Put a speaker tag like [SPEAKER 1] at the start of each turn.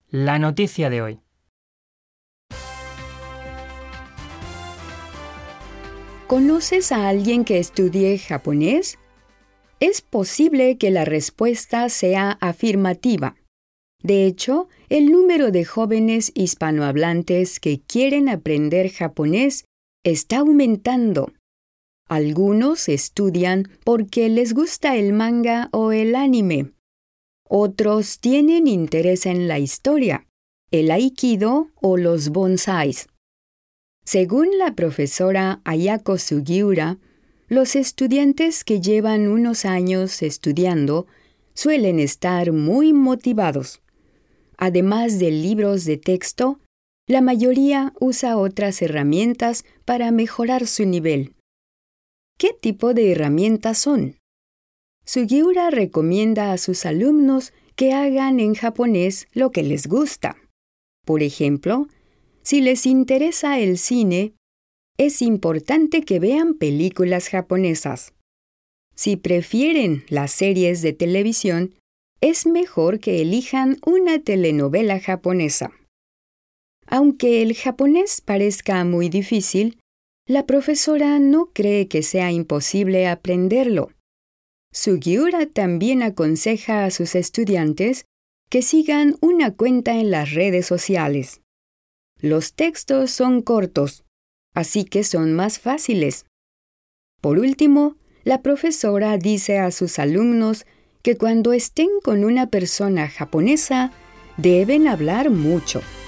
[SPEAKER 1] La noticia de hoy.
[SPEAKER 2] ¿Conoces a alguien que estudie japonés? Es posible que la respuesta sea afirmativa. De hecho, el número de jóvenes hispanohablantes que quieren aprender japonés está aumentando. Algunos estudian porque les gusta el manga o el anime. Otros tienen interés en la historia, el aikido o los bonsáis. Según la profesora Ayako Sugiura, los estudiantes que llevan unos años estudiando suelen estar muy motivados. Además de libros de texto, la mayoría usa otras herramientas para mejorar su nivel. ¿Qué tipo de herramientas son? Sugiura recomienda a sus alumnos que hagan en japonés lo que les gusta. Por ejemplo, si les interesa el cine, es importante que vean películas japonesas. Si prefieren las series de televisión, es mejor que elijan una telenovela japonesa. Aunque el japonés parezca muy difícil, la profesora no cree que sea imposible aprenderlo. Sugiura también aconseja a sus estudiantes que sigan una cuenta en las redes sociales. Los textos son cortos, así que son más fáciles. Por último, la profesora dice a sus alumnos que cuando estén con una persona japonesa, deben hablar mucho.